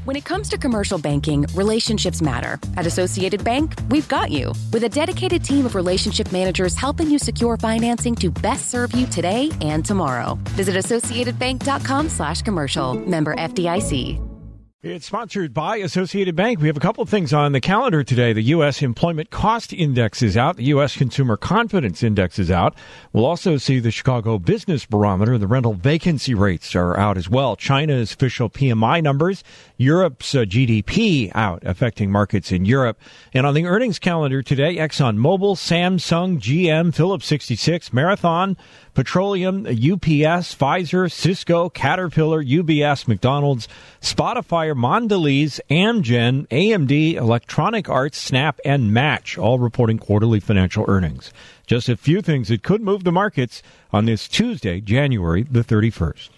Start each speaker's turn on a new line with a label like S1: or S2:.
S1: When it comes to commercial banking, relationships matter. At Associated Bank, we've got you. With a dedicated team of relationship managers helping you secure financing to best serve you today and tomorrow. Visit AssociatedBank.com/commercial. Member FDIC.
S2: It's sponsored by Associated Bank. We have a couple of things on the calendar today. The U.S. Employment Cost Index is out. The U.S. Consumer Confidence Index is out. We'll also see the Chicago Business Barometer. The rental vacancy rates are out as well. China's official PMI numbers. Europe's GDP out, affecting markets in Europe. And on the earnings calendar today, ExxonMobil, Samsung, GM, Phillips 66, Marathon, Petroleum, UPS, Pfizer, Cisco, Caterpillar, UBS, McDonald's, Spotify, Mondelez, Amgen, AMD, Electronic Arts, Snap, and Match, all reporting quarterly financial earnings. Just a few things that could move the markets on this Tuesday, January the 31st.